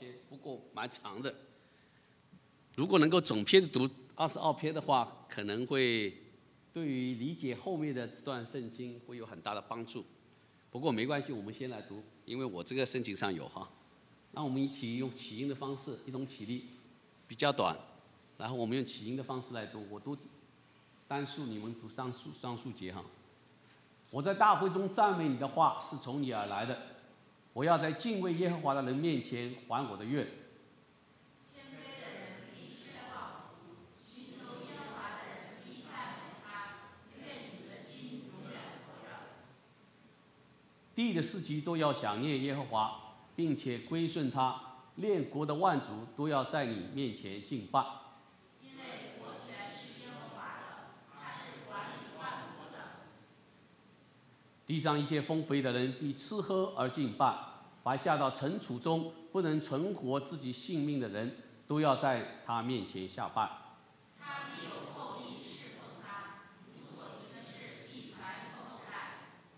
篇，不过蛮长的。如果能够总篇读22篇的话，可能会对于理解后面的这段圣经会有很大的帮助。不过没关系，我们先来读，因为我这个圣经上有哈。那我们一起用起音的方式，一同起立，比较短，然后我们用起音的方式来读。我读单数，你们读双数节哈。我在大会中赞美你的话是从你而来的，我要在敬畏耶和华的人面前还我的愿。 谦卑的人必吃饱足，寻求耶和华的人必赞美他，愿你的心永远活着。 地的四极都要想念耶和华，并且归顺他，列国的万族都要在你面前敬拜。 因为国权是耶和华的，他是管理万国的。 地上一切丰肥的人必吃喝而敬拜，凡下到尘土中不能存活自己性命的人，都要在他面前下拜。 他必有后裔侍奉他，主所行的事必传后代。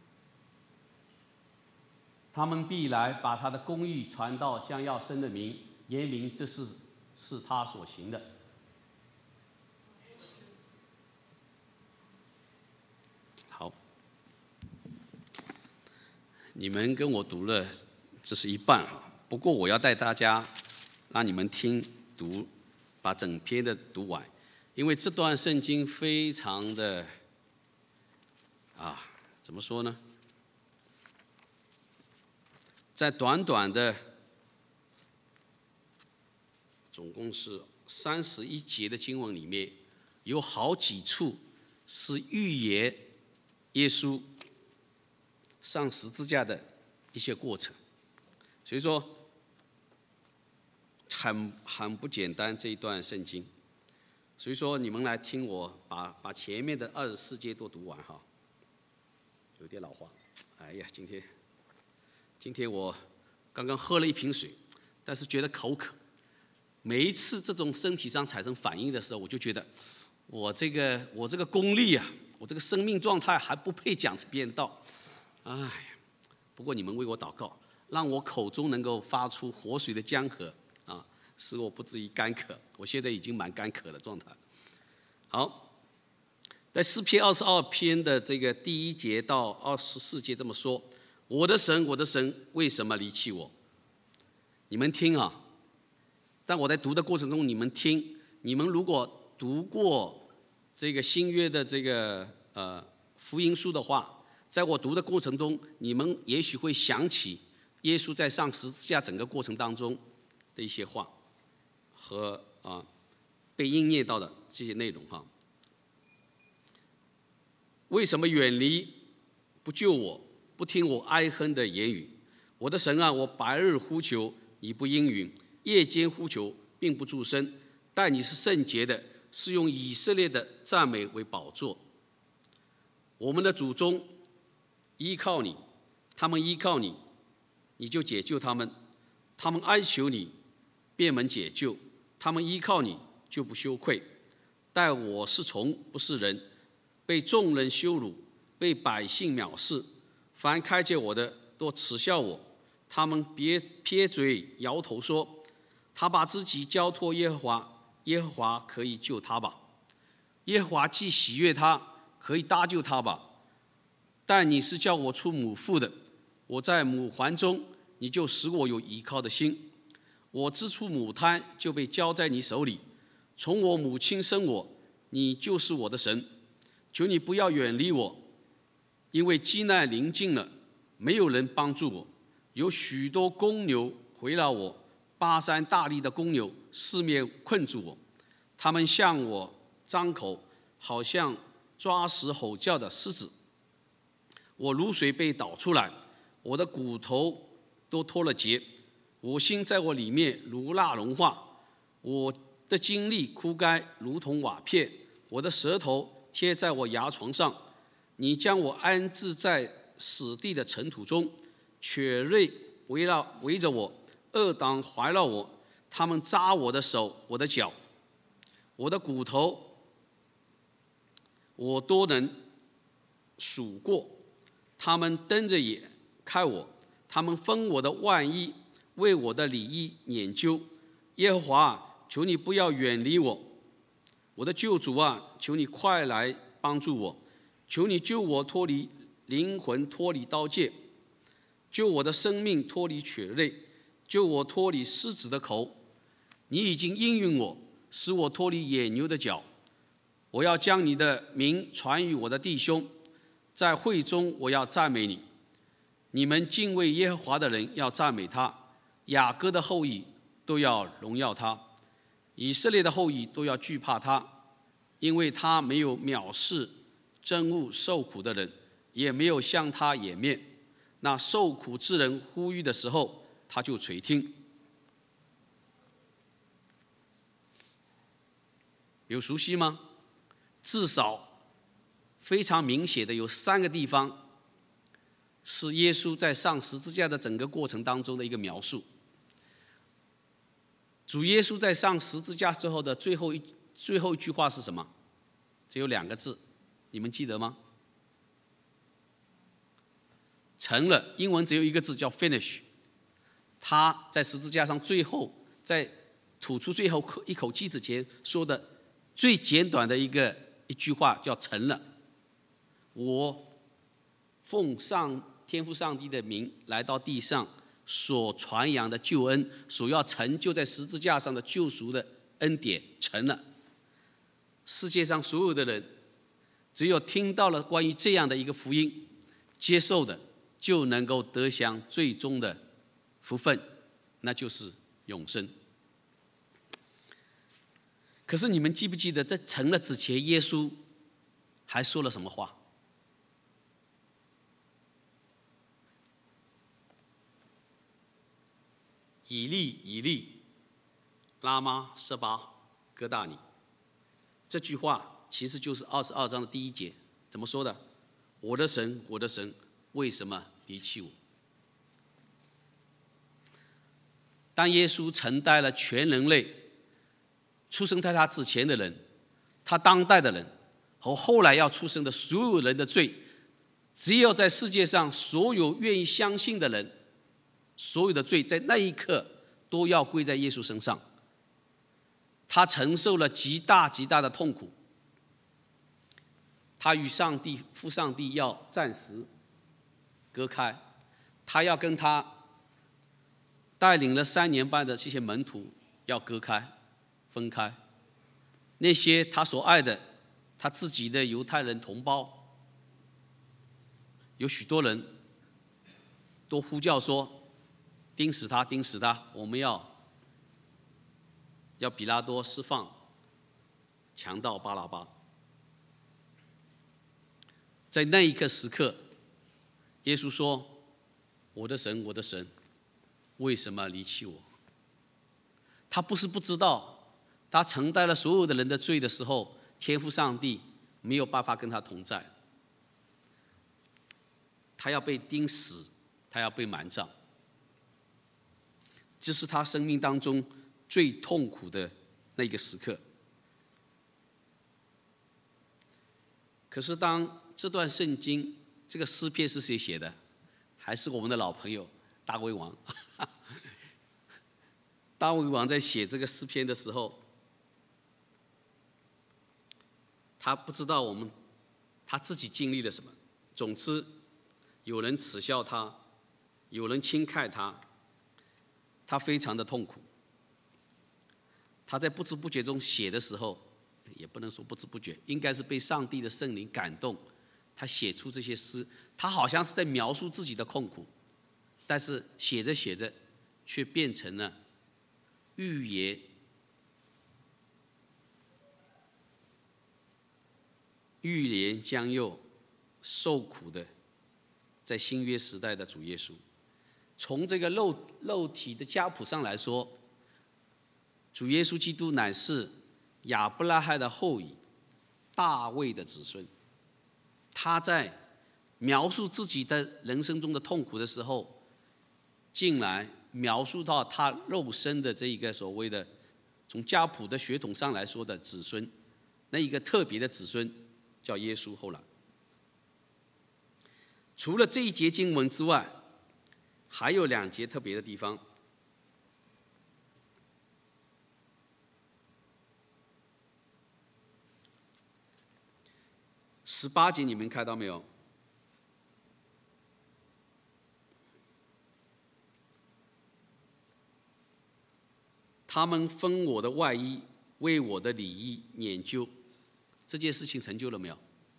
他们必来把他的公义传到将要生的民，言明这事是他所行的。好，你们跟我读了，这是一半哈。不过我要带大家让你们听读，把整篇的读完，因为这段圣经非常的怎么说呢？在短短的总共是31节的经文里面，有好几处是预言耶稣上十字架的一些过程，所以说很不简单这一段圣经。所以说你们来听我把前面的24节都读完哈，有点老化。哎呀，今天我刚刚喝了一瓶水，但是觉得口渴。每一次这种身体上产生反应的时候，我就觉得我这个功力啊，我这个生命状态还不配讲这篇道。哎呀，不过你们为我祷告，让我口中能够发出活水的江河啊，使我不至于干渴。我现在已经蛮干渴的状态。好，在诗篇22篇的这个第1节到24节这么说：我的神，我的神，为什么离弃我？你们听啊！但我在读的过程中，你们听。你们如果读过这个新约的这个福音书的话，在我读的过程中，你们也许会想起耶稣在上十字架整个过程当中的一些话和被应验到的这些内容哈。为什么远离不救我，不听我哀哼的言语？我的神啊，我白日呼求，你不应允；夜间呼求，并不住声。但你是圣洁的，是用以色列的赞美为宝座。我们的祖宗依靠你，他们依靠你，你就解救他们；他们哀求你，便蒙解救；他们依靠你，就不羞愧。但我是虫，不是人，被众人羞辱，被百姓藐视。凡看见我的，都耻笑我。他们撇嘴摇头说：他把自己交托耶和华，耶和华可以救他吧。耶和华既喜悦他，可以搭救他吧。但你是叫我出母腹的，我在母怀中，你就使我有依靠的心。我之出母胎，就被交在你手里。从我母亲生我，你就是我的神。求你不要远离我，因为饥难临近了，没有人帮助我。有许多公牛围绕我，巴山大力的公牛四面困住我。他们向我张口，好像抓食吼叫的狮子。我如水被倒出来，我的骨头都脱了节。我心在我里面如蜡融化，我的精力枯干，如同瓦片。我的舌头贴在我牙床上。你将我安置在死地的尘土中，雀瑞围着我，恶党环绕我。他们扎我的手，我的脚，我的骨头，我都能数过。他们瞪着眼看我，他们分我的外衣， 为我的利益研究。耶和华啊，求你不要远离我，我的救主啊，求你快来帮助我，求你救我脱离灵魂，脱离刀剑，救我的生命脱离血泪，救我脱离狮子的口。你已经应允我，使我脱离野牛的脚。我要将你的名传于我的弟兄，在会中我要赞美你。你们敬畏耶和华的人要赞美他，雅各的后裔都要荣耀他，以色列的后裔都要惧怕他，因为他没有藐视憎恶受苦的人，也没有向他掩面。那受苦之人呼吁的时候，他就垂听。有熟悉吗？至少非常明显的有3个地方是耶稣在上十字架的整个过程当中的一个描述。主耶稣在上十字架之后的最后一句话是什么？只有2个字，你们记得吗？成了，英文只有1个字叫 finish。 他在十字架上最后在吐出最后一口气之前说的最简短的一句话叫成了。我奉天父上帝的名来到地上所传扬的救恩，所要成就在十字架上的救赎的恩典成了。世界上所有的人只有听到了关于这样的一个福音，接受的就能够得享最终的福分，那就是永生。可是你们记不记得在成了之前，耶稣还说了什么话？以利以利，拉玛瑟巴哥大尼。这句话其实就是22章的第1节，怎么说的？我的神，我的神，为什么离弃我？当耶稣承担了全人类出生在他之前的人，他当代的人和后来要出生的所有人的罪，只有在世界上所有愿意相信的人，所有的罪在那一刻都要归在耶稣身上。他承受了极大极大的痛苦，他与父上帝要暂时隔开，他要跟他带领了3年半的这些门徒要隔开分开。那些他所爱的他自己的犹太人同胞，有许多人都呼叫说钉死他，钉死他，我们要比拉多释放强盗巴拉巴。在那一个时刻，耶稣说，我的神，我的神，为什么离弃我？他不是不知道，他承担了所有的人的罪的时候，天父上帝没有办法跟他同在，他要被钉死，他要被埋葬，这是他生命当中最痛苦的那个时刻。可是当这段圣经，这个诗篇是谁写的？还是我们的老朋友大卫王。大卫王在写这个诗篇的时候，他不知道他自己经历了什么。总之，有人耻笑他，有人轻看他，他非常的痛苦。他在不知不觉中写的时候，也不能说不知不觉，应该是被上帝的圣灵感动，他写出这些诗。他好像是在描述自己的痛苦，但是写着写着却变成了预言，将要受苦的在新约时代的主耶稣。从这个肉体的家谱上来说，主耶稣基督乃是亚伯拉罕的后裔，大卫的子孙。他在描述自己的人生中的痛苦的时候，竟然描述到他肉身的这一个所谓的从家谱的血统上来说的子孙，那一个特别的子孙叫耶稣。后来除了这一节经文之外，还有2节特别的地方。 18节你们看到没有？他们分我的外衣，为我的里衣研究，这件事情成就了没有？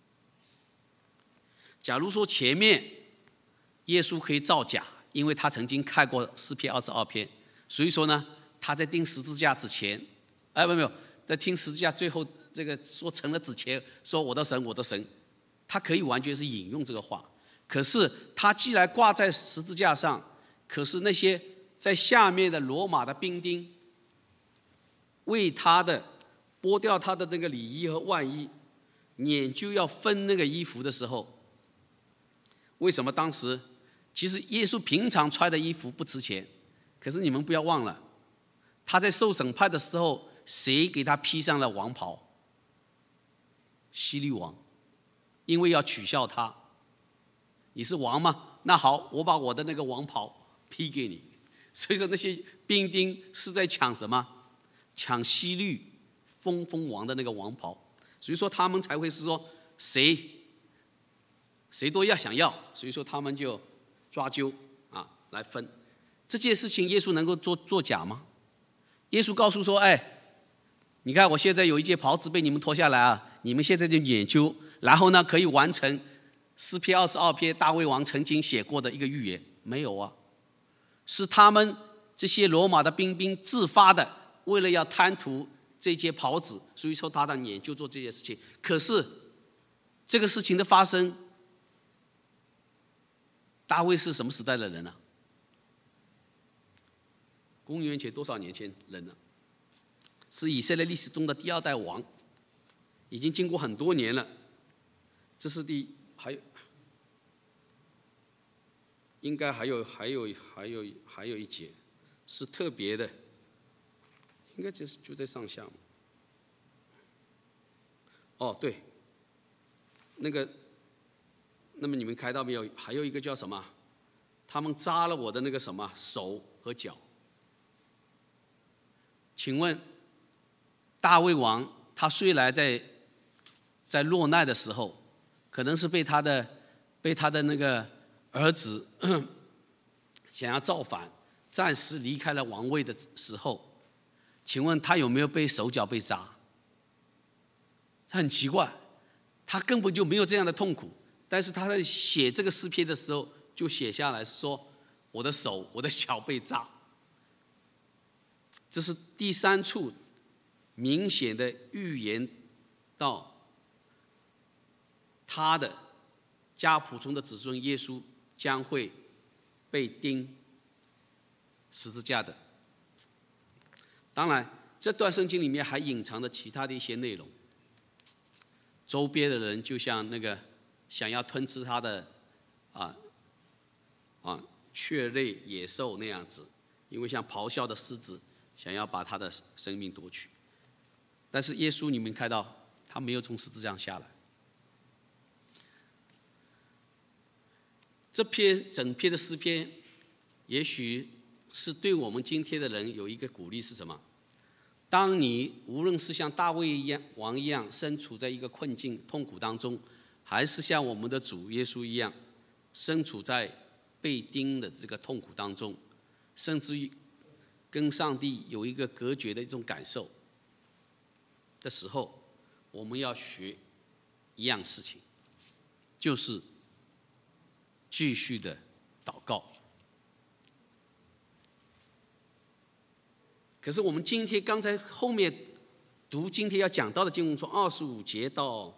假如说前面耶稣可以造假，因为他曾经看过诗篇22篇，所以说呢，他在钉十字架之前，没有，在钉十字架最后这个说成了之前，说我的神，我的神，他可以完全是引用这个话。可是他既然挂在十字架上，可是那些在下面的罗马的兵丁，为他的剥掉他的那个里衣和外衣，研究要分那个衣服的时候，为什么当时其实耶稣平常穿的衣服不值钱，可是你们不要忘了，他在受审判的时候，谁给他披上了王袍？希律王，因为要取笑他，你是王吗？那好，我把我的那个王袍披给你。所以说那些兵丁是在抢什么？抢希律封王的那个王袍，所以说他们才会是说谁都要想要，所以说他们就抓阄来分。这件事情耶稣能够作假吗？耶稣告诉说，你看我现在有一件袍子被你们脱下来啊，你们现在就研究，然后呢可以完成诗篇22篇大卫王曾经写过的一个预言。没有啊，是他们这些罗马的兵兵自发的，为了要贪图这件袍子，所以说他的研究做这件事情。可是这个事情的发生，大卫是什么时代的人呢？公元前多少年前人呢？是以色列历史中的第2代王，已经经过很多年了。这是应该还有一节是特别的，应该就在上下。对，那么你们看到没有？还有一个叫什么？他们扎了我的那个什么手和脚。请问大卫王他虽然在落难的时候，可能是被他的那个儿子想要造反，暂时离开了王位的时候，请问他有没有被手脚被扎？很奇怪，他根本就没有这样的痛苦，但是他在写这个诗篇的时候就写下来说，我的手我的脚被扎。这是第3处明显的预言到他的家谱中的子孙耶稣将会被钉十字架的。当然这段圣经里面还隐藏着其他的一些内容，周边的人就像那个想要吞吃他的雀类野兽那样子，因为像咆哮的狮子想要把他的生命夺取。但是耶稣你们看到他没有从十字架上下来。整篇的诗篇也许是对我们今天的人有一个鼓励，是什么？当你无论是像大卫王一样身处在一个困境痛苦当中，还是像我们的主耶稣一样身处在被钉的这个痛苦当中，甚至于跟上帝有一个隔绝的一种感受的时候，我们要学一样事情，就是继续的祷告。可是我们今天刚才后面读今天要讲到的经文，从25节到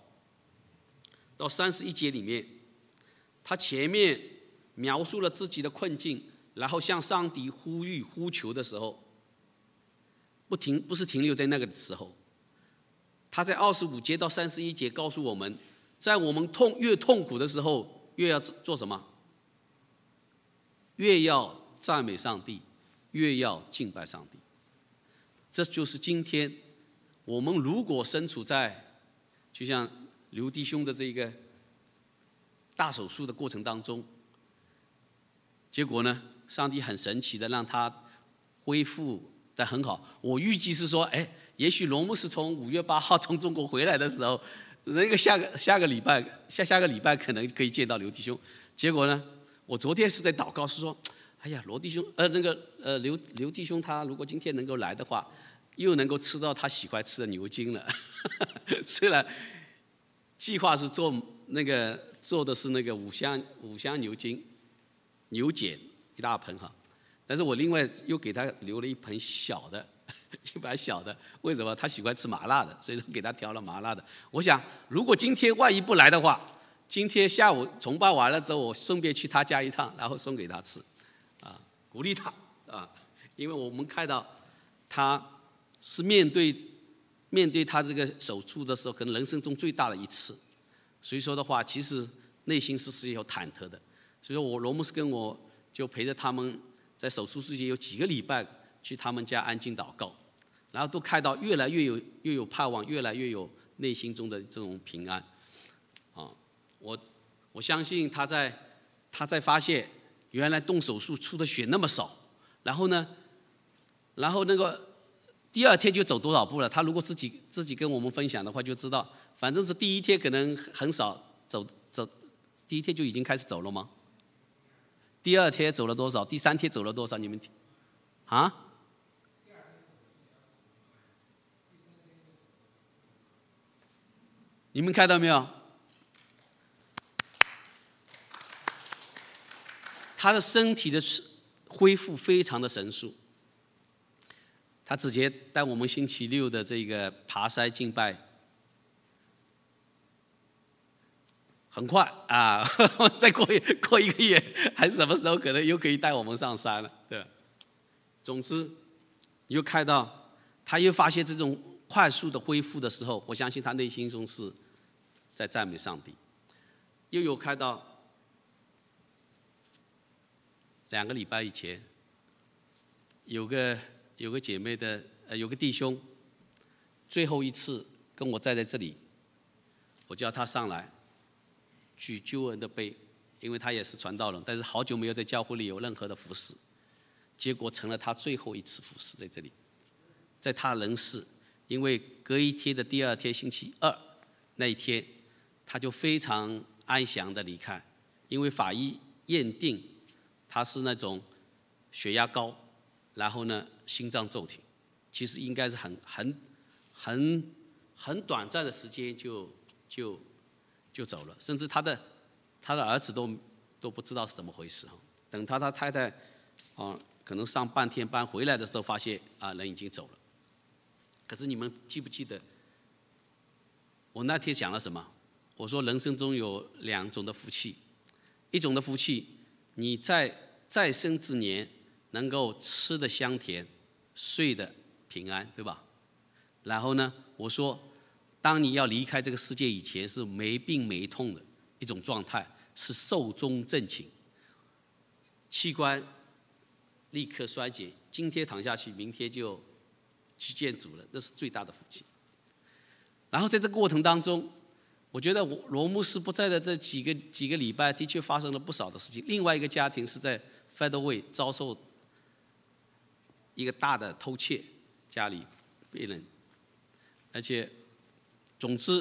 31节里面，他前面描述了自己的困境，然后向上帝呼求的时候，不是停留在那个时候。他在25节到31节告诉我们，在我们越痛苦的时候，越要做什么？越要赞美上帝，越要敬拜上帝。这就是今天我们如果身处在就像刘弟兄的这个大手术的过程当中，结果呢，上帝很神奇的让他恢复得很好。我预计是说，也许罗牧师从5月8号从中国回来的时候， 那个下个礼拜可能可以见到刘弟兄。结果呢，我昨天是在祷告，是说，哎呀，刘弟兄他如果今天能够来的话，又能够吃到他喜欢吃的牛筋了。虽然计划是做的是那个五香牛筋牛腱一大盆哈，但是我另外又给他留了一盘小的，为什么？他喜欢吃麻辣的，所以说给他调了麻辣的。我想，如果今天万一不来的话，今天下午崇拜完了之后，我顺便去他家一趟，然后送给他吃，鼓励他因为我们看到他是面对他这个手术的时候，可能人生中最大的一次，所以说的话，其实内心是有忐忑的。所以说罗牧师跟我就陪着他们在手术之前有几个礼拜去他们家安静祷告，然后都看到越来越有盼望，越来越有内心中的这种平安。我相信他在发现原来动手术出的血那么少，然后那个第二天就走多少步了。他如果自己跟我们分享的话，就知道，反正是第一天可能很少走，第一天就已经开始走了吗？第二天走了多少？第三天走了多少？你们你们看到没有？他的身体的恢复非常的神速。他直接带我们星期六的这个爬山敬拜，很快再过一个月，还是什么时候可能又可以带我们上山了，对吧？总之，你就看到他又发现这种快速的恢复的时候，我相信他内心中是在赞美上帝。又有看到2个礼拜以前，有个姐妹的有个弟兄，最后一次跟我站在这里，我叫他上来举救恩的杯，因为他也是传道人，但是好久没有在教会里有任何的服侍，结果成了他最后一次服侍在这里，在他人世，因为隔一天的第二天星期二那一天，他就非常安详的离开，因为法医验定他是那种血压高，然后呢心脏骤停，其实应该是很短暂的时间就走了，甚至他的儿子都不知道是怎么回事。等他太太可能上半天班回来的时候，发现人已经走了。可是你们记不记得我那天讲了什么？我说人生中有2种的福气，一种的福气，你在生之年能够吃得香甜，睡得平安，对吧？然后呢，我说当你要离开这个世界以前，是没病没痛的一种状态，是寿终正寝，器官立刻衰竭，今天躺下去，明天就去见主了，那是最大的福气。然后在这个过程当中，我觉得罗牧师不在的这几个礼拜，的确发生了不少的事情。另外一个家庭是在 Federal 遭受一个大的偷窃，家里被人，而且总之，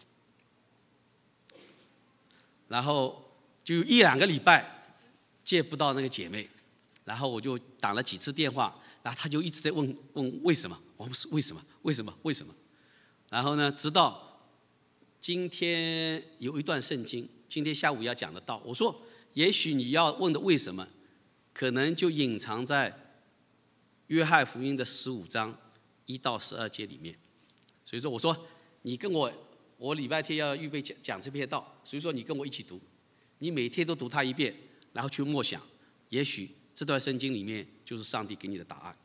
然后就有1-2个礼拜见不到那个姐妹，然后我就打了几次电话，然后她就一直在问为什么，我们是为什么，然后呢，直到今天有一段圣经，今天下午要讲的道，我说也许你要问的为什么，可能就隐藏在约翰福音的15章1到12节里面。所以说我说你跟我礼拜天要预备讲这篇道，所以说你跟我一起读，你每天都读它1遍，然后去默想，也许这段圣经里面就是上帝给你的答案。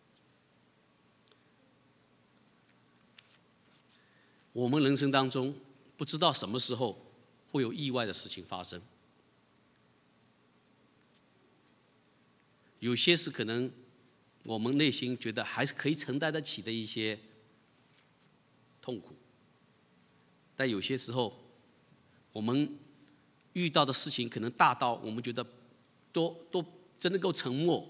我们人生当中不知道什么时候会有意外的事情发生，有些是可能我们内心觉得还是可以承担得起的一些痛苦，但有些时候我们遇到的事情可能大到我们觉得都真的够沉默，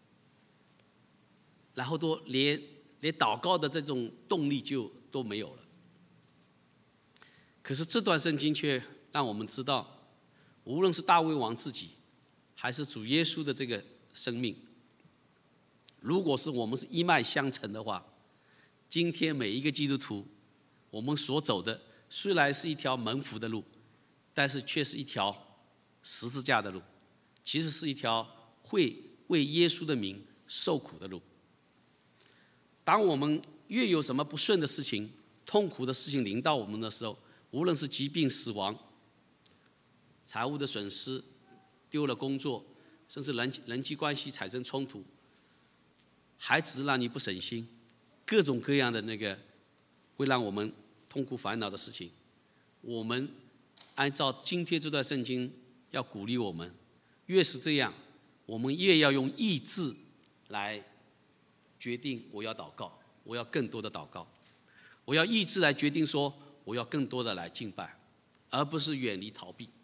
然后连祷告的这种动力就都没有了。 可是这段圣经却让我们知道，无论是大卫王自己，还是主耶稣的这个生命，如果是我们是一脉相承的话，今天每一个基督徒，我们所走的虽然是一条蒙福的路，但是却是一条十字架的路，其实是一条会为耶稣的名受苦的路。当我们越有什么不顺的事情、痛苦的事情临到我们的时候，无论是疾病、死亡、财务的损失、丢了工作，甚至人际关系产生冲突，孩子让你不省心，各种各样的那个会让我们痛苦烦恼的事情，我们按照今天这段圣经要鼓励我们，越是这样，我们越要用意志来决定我要祷告，我要更多的祷告，我要意志来决定说我要更多的来敬拜，而不是远离逃避。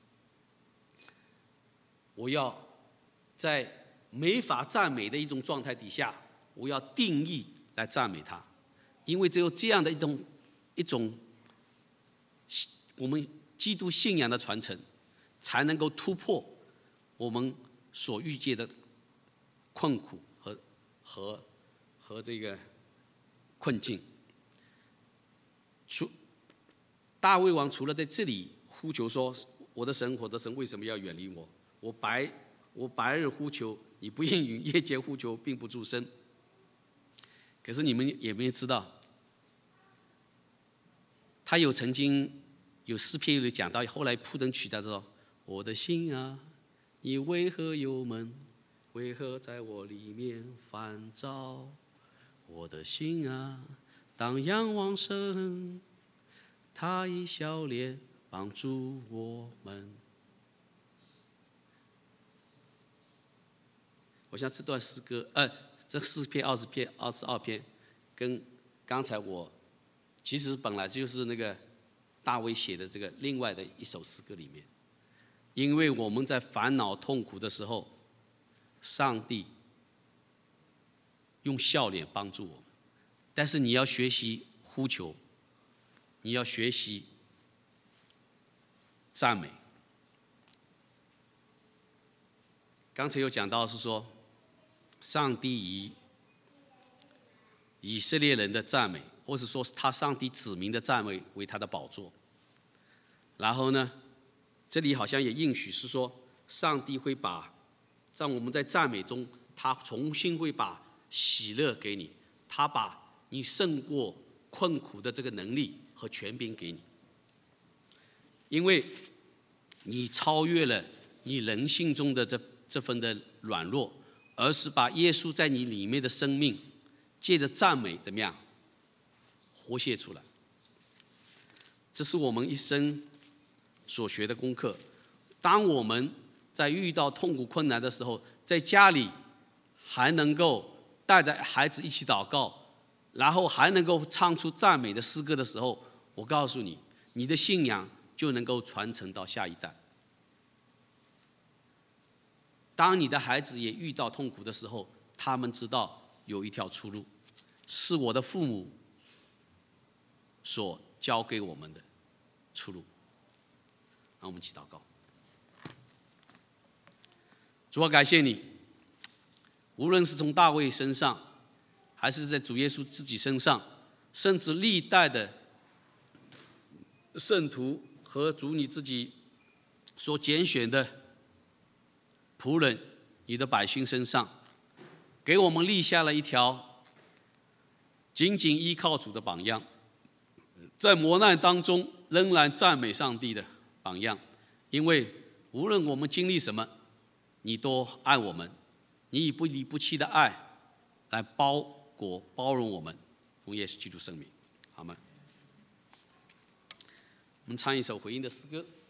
我要在没法赞美的一种状态底下，我要定义来赞美他，因为只有这样的一种我们基督信仰的传承，才能够突破我们所遇见的困苦和这个困境。大卫王除了在这里呼求说：“我的神，我的神，为什么要远离我？我白日呼求，你不应允；夜间呼求，并不助声。”可是你们也没有知道，他曾经有诗篇里讲到，后来铺陈曲的时候，我的心啊，你为何忧闷？为何在我里面烦躁？我的心啊，当仰望神，他以笑脸帮助我们。我想这段诗歌，这诗篇22篇，跟刚才其实本来就是那个大卫写的这个另外的一首诗歌里面，因为我们在烦恼痛苦的时候，上帝用笑脸帮助我们，但是你要学习呼求，你要学习赞美。刚才有讲到是说，上帝以以色列人的赞美，或是说他上帝子民的赞美为他的宝座。然后呢，这里好像也应许是说，上帝会在我们在赞美中，他重新会把喜乐给你，他把你胜过困苦的这个能力和权柄给你，因为你超越了你人性中的这份的软弱，而是把耶稣在你里面的生命，借着赞美怎么样活现出来。这是我们一生所学的功课。当我们在遇到痛苦困难的时候，在家里还能够带着孩子一起祷告，然后还能够唱出赞美的诗歌的时候，我告诉你，你的信仰就能够传承到下一代。当你的孩子也遇到痛苦的时候，他们知道有一条出路，是我的父母所教给我们的出路。让我们一起祷告。主啊，感谢你，无论是从大卫身上，还是在主耶稣自己身上，甚至历代的圣徒和主你自己所拣选的仆人，你的百姓身上，给我们立下了一条紧紧依靠主的榜样，在磨难当中仍然赞美上帝的榜样。因为无论我们经历什么，你都爱我们，你以不离不弃的爱来包容我们。奉耶稣基督圣名，阿们。我们唱一首回应的诗歌。